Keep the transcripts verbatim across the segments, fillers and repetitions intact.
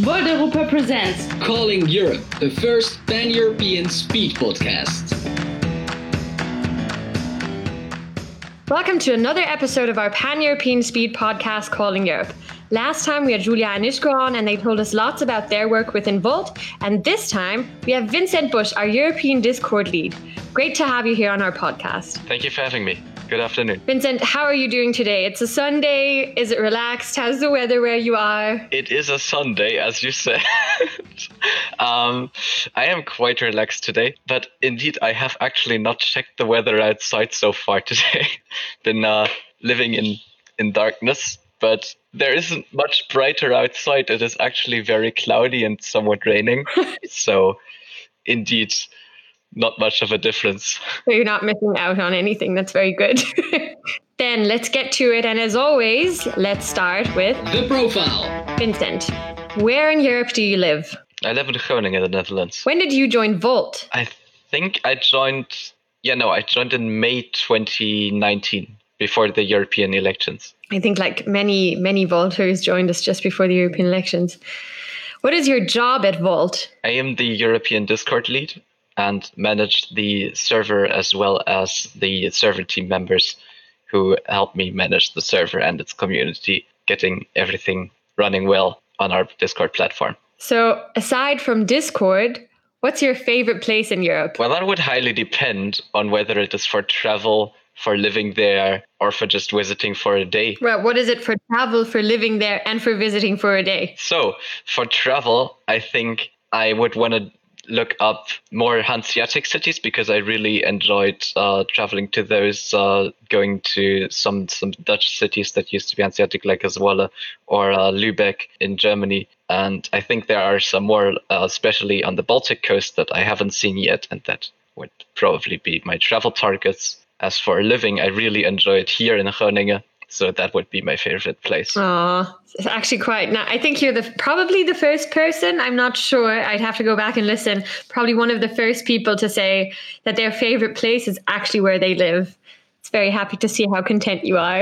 World Europa presents Calling Europe, the first pan-European speed podcast. Welcome to another episode of our pan-European speed podcast, Calling Europe. Last time we had Julia and Ishko on and they told us lots about their work within Volt. And this time we have Vincent Bush, our European Discord lead. Great to have you here on our podcast. Thank you for having me. Good afternoon. Vincent, how are you doing today? It's a Sunday. Is it relaxed? How's the weather where you are? It is a Sunday, as you said. um, I am quite relaxed today, but indeed I have actually not checked the weather outside so far today. Been uh, living in, in darkness, but there isn't much brighter outside. It is actually very cloudy and somewhat raining. So indeed, not much of a difference. So you're not missing out on anything. That's very good. Then let's get to it. And as always, let's start with The Profile. Vincent, where in Europe do you live? I live in Groningen, the Netherlands. When did you join Volt? I think I joined, yeah, no, I joined in May twenty nineteen, before the European elections. I think like many, many Volters joined us just before the European elections. What is your job at Volt? I am the European Discord lead and manage the server as well as the server team members who help me manage the server and its community, getting everything running well on our Discord platform. So aside from Discord, what's your favorite place in Europe? Well, that would highly depend on whether it is for travel, for living there, or for just visiting for a day. Well, what is it for travel, for living there, and for visiting for a day? So for travel, I think I would want to look up more Hanseatic cities because I really enjoyed uh, traveling to those, uh, going to some, some Dutch cities that used to be Hanseatic, like Zwolle or uh, Lübeck in Germany. And I think there are some more, uh, especially on the Baltic coast, that I haven't seen yet, and that would probably be my travel targets. As for living, I really enjoy it here in Groningen. So that would be my favorite place. Oh, it's actually quite nice. I think you're the probably the first person, I'm not sure, I'd have to go back and listen, probably one of the first people to say that their favorite place is actually where they live. It's very happy to see how content you are.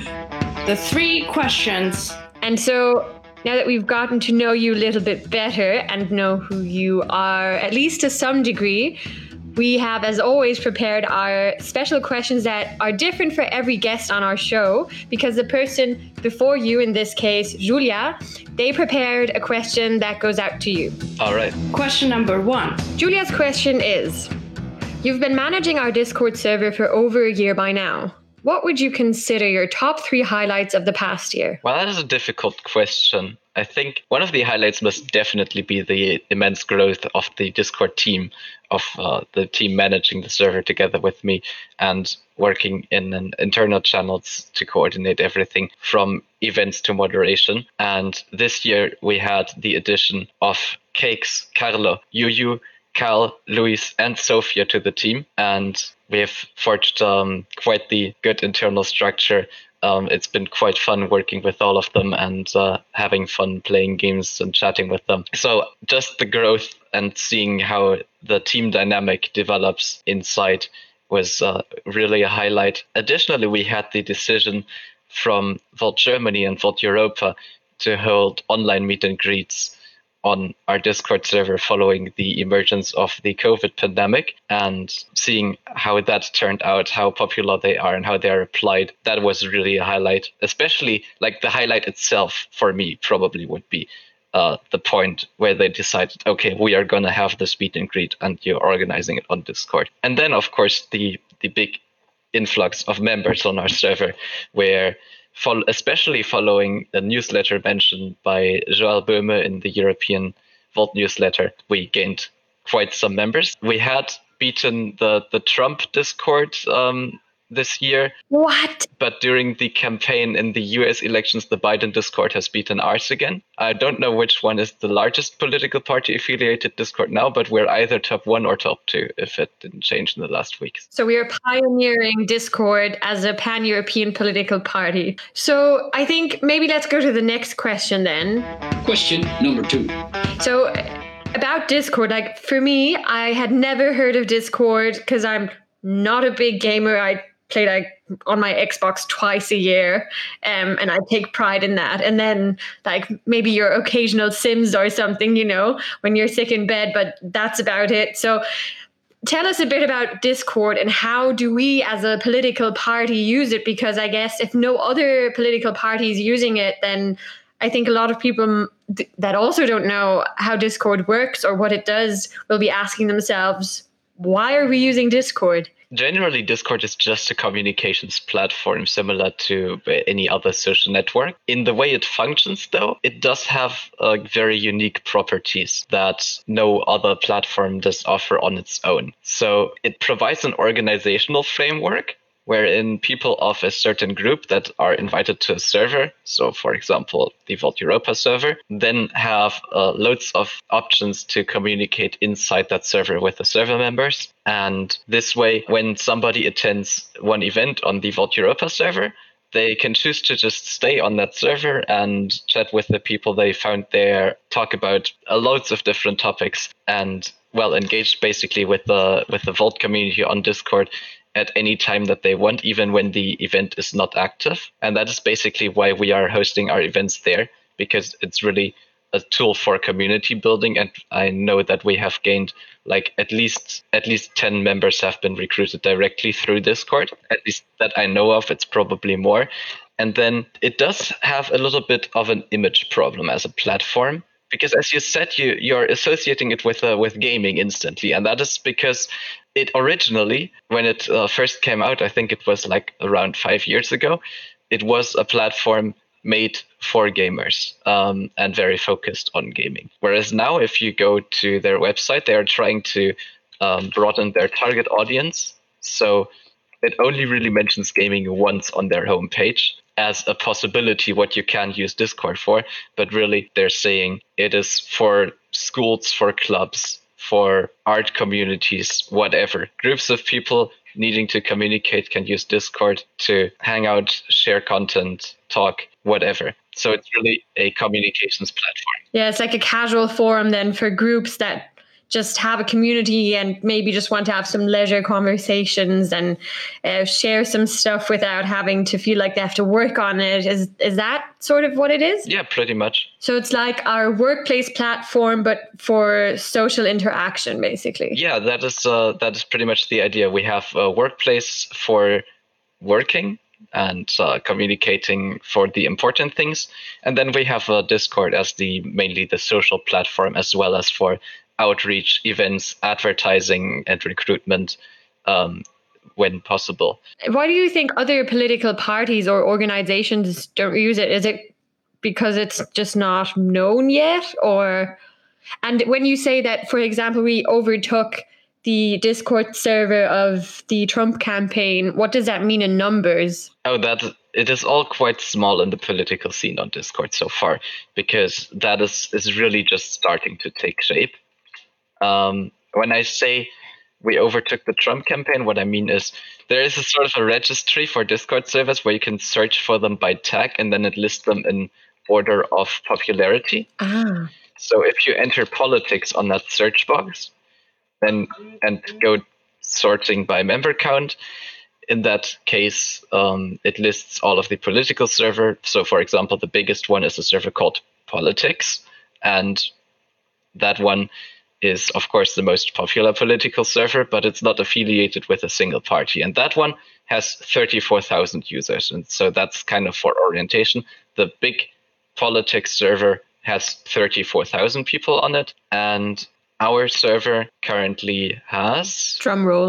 the three questions. And so now that we've gotten to know you a little bit better and know who you are, at least to some degree, we have, as always, prepared our special questions that are different for every guest on our show, because the person before you, in this case, Julia, they prepared a question that goes out to you. All right. Question number one. Julia's question is, you've been managing our Discord server for over a year by now. What would you consider your top three highlights of the past year? Well, that is a difficult question. I think one of the highlights must definitely be the immense growth of the Discord team, of uh, the team managing the server together with me and working in an internal channels to coordinate everything from events to moderation. And this year we had the addition of Cakes, Carlo, Yuyu, Cal, Luis, and Sofia to the team, and we have forged um, quite the good internal structure. Um, it's been quite fun working with all of them and uh, having fun playing games and chatting with them. So just the growth and seeing how the team dynamic develops inside was uh, really a highlight. Additionally, we had the decision from Volt Germany and Volt Europa to hold online meet and greets on our Discord server following the emergence of the COVID pandemic, and seeing how that turned out, how popular they are and how they are applied. That was really a highlight, especially like the highlight itself for me probably would be uh, the point where they decided, okay, we are going to have this meet and greet and you're organizing it on Discord. And then, of course, the, the big influx of members on our server, where especially following the newsletter mentioned by Joël Böhme in the European Volt newsletter, we gained quite some members. We had beaten the, the Trump Discord um, this year. What? But during the campaign in the U S elections, the Biden Discord has beaten ours again. I don't know which one is the largest political party affiliated Discord now, but we're either top one or top two if it didn't change in the last weeks. So we are pioneering Discord as a pan-European political party. So I think maybe let's go to the next question then. Question number two. So about Discord, like for me, I had never heard of Discord because I'm not a big gamer. I play like on my Xbox twice a year, um, and I take pride in that. And then like maybe your occasional Sims or something, you know, when you're sick in bed, but that's about it. So tell us a bit about Discord and how do we as a political party use it? Because I guess if no other political party is using it, then I think a lot of people th- that also don't know how Discord works or what it does will be asking themselves, why are we using Discord? Generally, Discord is just a communications platform similar to any other social network. In the way it functions, though, it does have uh, very unique properties that no other platform does offer on its own. So it provides an organizational framework wherein people of a certain group that are invited to a server, so for example, the Vault Europa server, then have uh, loads of options to communicate inside that server with the server members. And this way, when somebody attends one event on the Vault Europa server, they can choose to just stay on that server and chat with the people they found there, talk about uh, loads of different topics, and well, engage basically with the with the Vault community on Discord at any time that they want, even when the event is not active. And that is basically why we are hosting our events there, because it's really a tool for community building. And I know that we have gained like at least at least ten members have been recruited directly through Discord, at least that I know of. It's probably more. And then it does have a little bit of an image problem as a platform, because as you said, you, you're associating it with uh, with gaming instantly. And that is because it originally, when it uh, first came out, I think it was like around five years ago, it was a platform made for gamers um, and very focused on gaming. Whereas now, if you go to their website, they are trying to um, broaden their target audience. So it only really mentions gaming once on their homepage as a possibility what you can use Discord for. But really, they're saying it is for schools, for clubs, for art communities, whatever. Groups of people needing to communicate can use Discord to hang out, share content, talk, whatever. So it's really a communications platform. Yeah, it's like a casual forum then for groups that just have a community and maybe just want to have some leisure conversations and uh, share some stuff without having to feel like they have to work on it. Is is that sort of what it is? Yeah, pretty much. So it's like our workplace platform, but for social interaction, basically. Yeah, that is uh, that is pretty much the idea. We have a workplace for working and uh, communicating for the important things, and then we have uh, Discord as the mainly the social platform, as well as for outreach, events, advertising, and recruitment um, when possible. Why do you think other political parties or organizations don't use it? Is it because it's just not known yet? Or, and when you say that, for example, we overtook the Discord server of the Trump campaign, what does that mean in numbers? Oh, that it is all quite small in the political scene on Discord so far, because that is, is really just starting to take shape. Um, when I say we overtook the Trump campaign, what I mean is there is a sort of a registry for Discord servers where you can search for them by tag, and then it lists them in order of popularity. Ah. So if you enter politics on that search box, then and go sorting by member count, in that case, um, it lists all of the political server. So for example, the biggest one is a server called Politics, and that one is, of course, the most popular political server, but it's not affiliated with a single party. And that one has thirty-four thousand users. And so that's kind of for orientation. The big politics server has thirty-four thousand people on it. And our server currently has... Drum roll.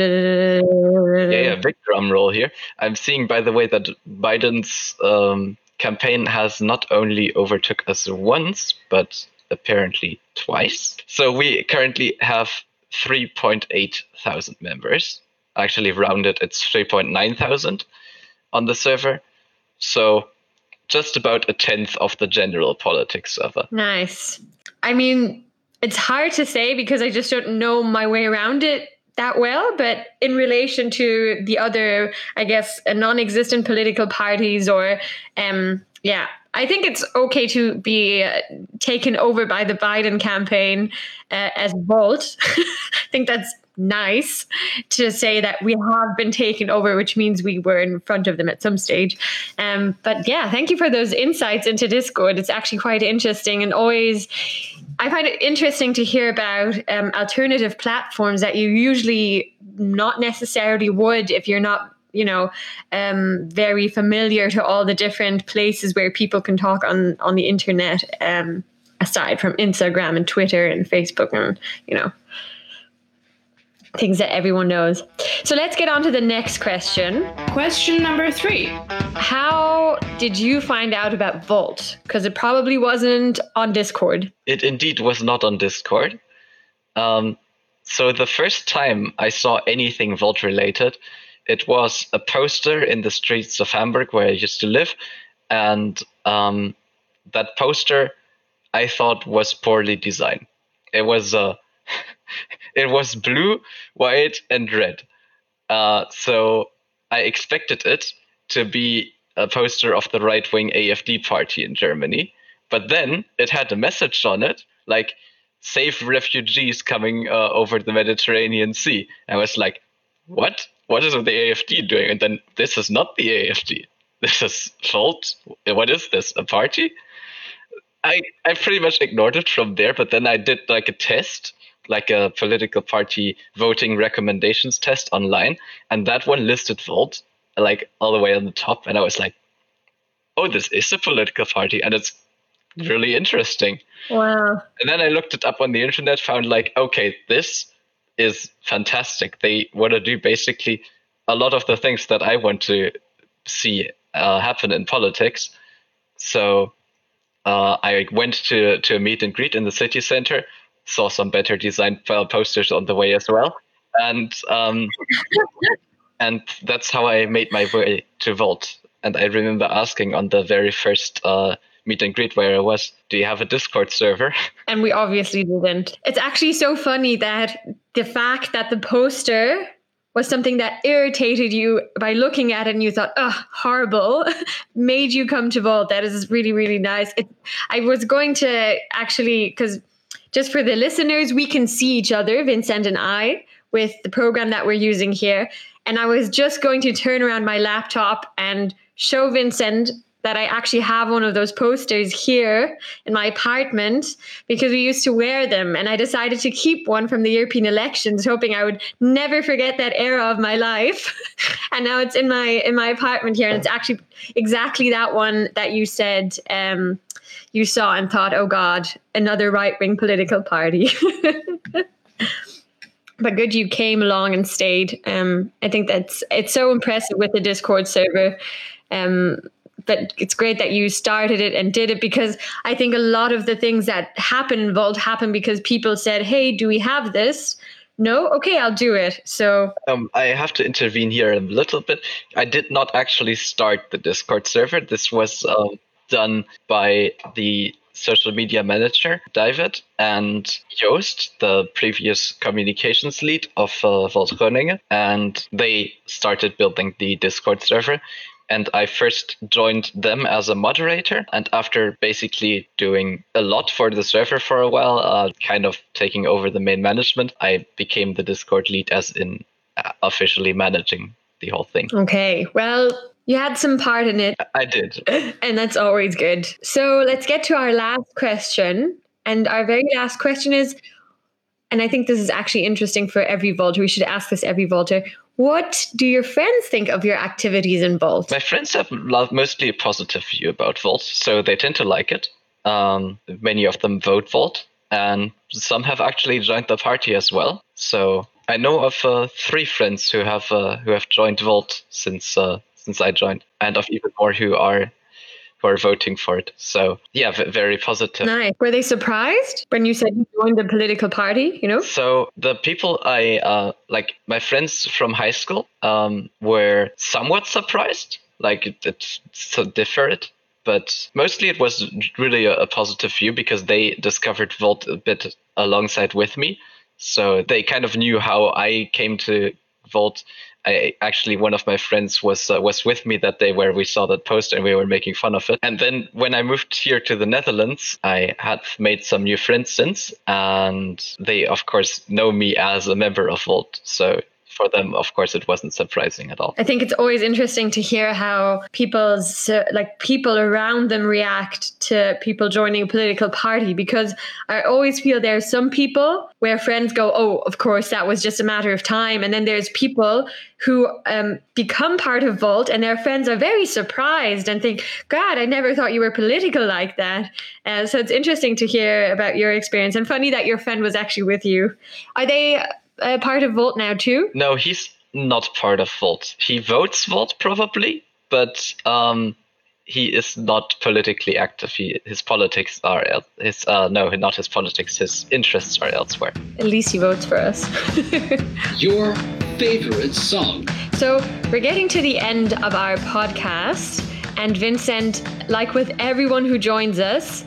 Yeah, yeah, big drum roll here. I'm seeing, by the way, that Biden's um, campaign has not only overtook us once, but apparently twice. So we currently have three point eight thousand members. Actually rounded, it's three point nine thousand on the server. So just about a tenth of the general politics server. Nice. I mean, it's hard to say because I just don't know my way around it that well, but in relation to the other, I guess, non-existent political parties or, um, yeah, I think it's okay to be uh, taken over by the Biden campaign uh, as Vault. I think that's nice to say that we have been taken over, which means we were in front of them at some stage. Um, but yeah, thank you for those insights into Discord. It's actually quite interesting, and always I find it interesting to hear about um, alternative platforms that you usually not necessarily would if you're not, you know, um, very familiar to all the different places where people can talk on, on the internet, um, aside from Instagram and Twitter and Facebook and, you know, things that everyone knows. So let's get on to the next question. Question number three. How did you find out about Vault? Because it probably wasn't on Discord. It indeed was not on Discord. Um, so the first time I saw anything Vault related, it was a poster in the streets of Hamburg where I used to live. And um, that poster I thought was poorly designed. It was uh, it was blue, white, and red. Uh, so I expected it to be a poster of the right-wing A F D party in Germany. But then it had a message on it, like, save refugees coming uh, over the Mediterranean Sea. I was like, what? What is the A F D doing? And then this is not the A F D. This is Volt. What is this? A party? I, I pretty much ignored it from there, but then I did like a test, like a political party voting recommendations test online, and that one listed Volt like all the way on the top, and I was like, oh, this is a political party, and it's really interesting. Wow. And then I looked it up on the internet, found like, okay, this is fantastic. They want to do basically a lot of the things that I want to see uh, happen in politics. So uh, I went to, to a meet and greet in the city center, saw some better designed posters on the way as well. And um, and that's how I made my way to Volt. And I remember asking on the very first uh, meet and greet where I was, do you have a Discord server? And we obviously didn't. It's actually so funny that the fact that the poster was something that irritated you by looking at it and you thought, oh, horrible, made you come to Volt. That is really, really nice. It, I was going to actually, because just for the listeners, we can see each other, Vincent and I, with the program that we're using here. And I was just going to turn around my laptop and show Vincent that I actually have one of those posters here in my apartment because we used to wear them. And I decided to keep one from the European elections, hoping I would never forget that era of my life. And now it's in my in my apartment here. And it's actually exactly that one that you said um, you saw and thought, oh God, another right-wing political party. But good you came along and stayed. Um, I think that's it's so impressive with the Discord server. Um, but it's great that you started it and did it, because I think a lot of the things that happen in Volt happen because people said, hey, do we have this? No? Okay, I'll do it. So um, I have to intervene here a little bit. I did not actually start the Discord server. This was um, done by the social media manager, David, and Joost, the previous communications lead of uh, Volt Groningen. And they started building the Discord server. And I first joined them as a moderator. And after basically doing a lot for the server for a while, uh, kind of taking over the main management, I became the Discord lead, as in uh, officially managing the whole thing. Okay, well, you had some part in it. I did. And that's always good. So let's get to our last question. And our very last question is, and I think this is actually interesting for every Volter. We should ask this every Volter. What do your friends think of your activities in Volt? My friends have mostly a positive view about Volt, so they tend to like it. Um, many of them vote Volt, and some have actually joined the party as well. So I know of uh, three friends who have uh, who have joined Volt since uh, since I joined, and of even more who are who are voting for it. So yeah, v- very positive. Nice. Were they surprised when you said you joined the political party? You know. So the people I uh, like, my friends from high school, um, were somewhat surprised. Like it, it's so different. But mostly it was really a, a positive view because they discovered Volt a bit alongside with me. So they kind of knew how I came to Volt I actually, one of my friends was uh, was with me that day where we saw that post and we were making fun of it. And then when I moved here to the Netherlands, I had made some new friends since, and they, of course, know me as a member of Volt. So for them, of course, it wasn't surprising at all. I think it's always interesting to hear how people's uh, like people around them react to people joining a political party, because I always feel there are some people where friends go, oh, of course, that was just a matter of time. And then there's people who um, become part of Volt and their friends are very surprised and think, God, I never thought you were political like that. Uh, so it's interesting to hear about your experience, and funny that your friend was actually with you. Are they Uh, part of Volt now too? No, he's not part of Volt. He votes Volt probably, but um, he is not politically active. He, his politics are el- his uh, no, not his politics. His interests are elsewhere. At least he votes for us. Your favorite song. So we're getting to the end of our podcast, and Vincent, like with everyone who joins us,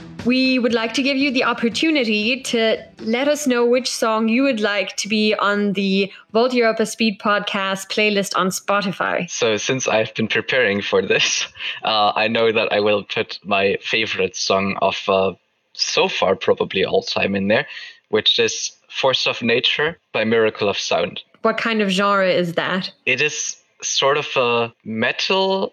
we would like to give you the opportunity to let us know which song you would like to be on the Volt Europa Speed podcast playlist on Spotify. So since I've been preparing for this, uh, I know that I will put my favorite song of uh, so far probably all time in there, which is Force of Nature by Miracle of Sound. What kind of genre is that? It is sort of a metal,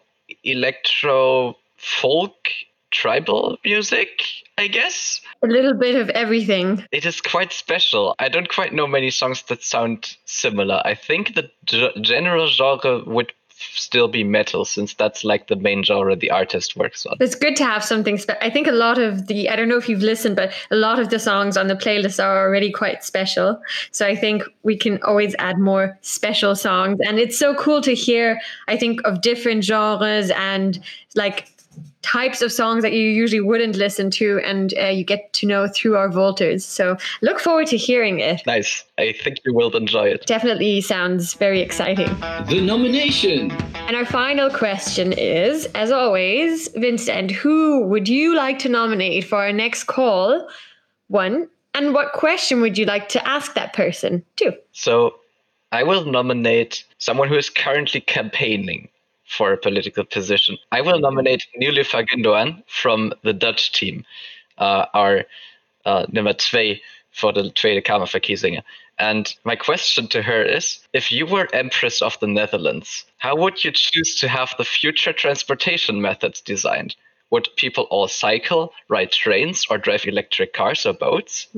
electro, folk, tribal music, I guess. A little bit of everything. It is quite special. I don't quite know many songs that sound similar. I think the g- general genre would still be metal, since that's like the main genre the artist works on. It's good to have something spe- I think a lot of the, I don't know if you've listened, but a lot of the songs on the playlist are already quite special. So I think we can always add more special songs. And it's so cool to hear, I think, of different genres and like types of songs that you usually wouldn't listen to, and uh, you get to know through our Volters. So look forward to hearing it. Nice. I think you will enjoy it. Definitely sounds very exciting. The nomination. And our final question is, as always, Vincent, who would you like to nominate for our next call? One, and what question would you like to ask that person? Two. So I will nominate someone who is currently campaigning for a political position. I will nominate Nilufer Gündoğan from the Dutch team, uh, our uh, nummer twee for the Tweede Kamerverkiezingen. And my question to her is, if you were Empress of the Netherlands, how would you choose to have the future transportation methods designed? Would people all cycle, ride trains, or drive electric cars or boats?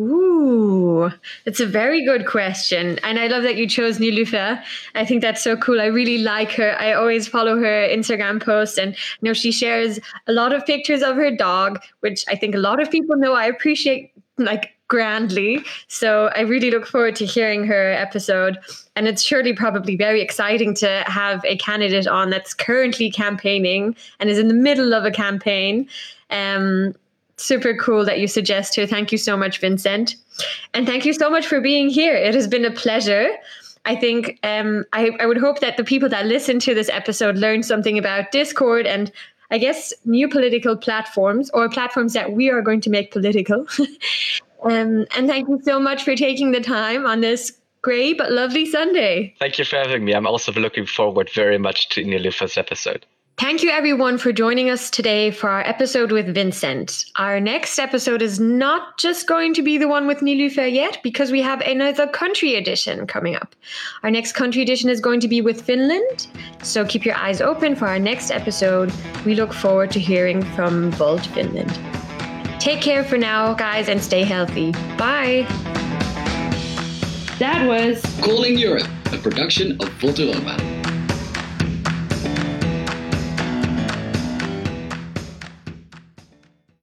Ooh, it's a very good question. And I love that you chose Nilufer. I think that's so cool. I really like her. I always follow her Instagram posts, and you know, she shares a lot of pictures of her dog, which I think a lot of people know I appreciate like grandly. So I really look forward to hearing her episode. And it's surely probably very exciting to have a candidate on that's currently campaigning and is in the middle of a campaign. Um, super cool that you suggest her. Thank you so much, Vincent. And thank you so much for being here. It has been a pleasure. I think um, I, I would hope that the people that listen to this episode learn something about Discord and I guess new political platforms, or platforms that we are going to make political. um, and thank you so much for taking the time on this grey but lovely Sunday. Thank you for having me. I'm also looking forward very much to Nilufer's episode. Thank you, everyone, for joining us today for our episode with Vincent. Our next episode is not just going to be the one with Nilufer yet, because we have another country edition coming up. Our next country edition is going to be with Finland, so keep your eyes open for our next episode. We look forward to hearing from Volt Finland. Take care for now, guys, and stay healthy. Bye! That was Calling Europe, a production of Volt Europa.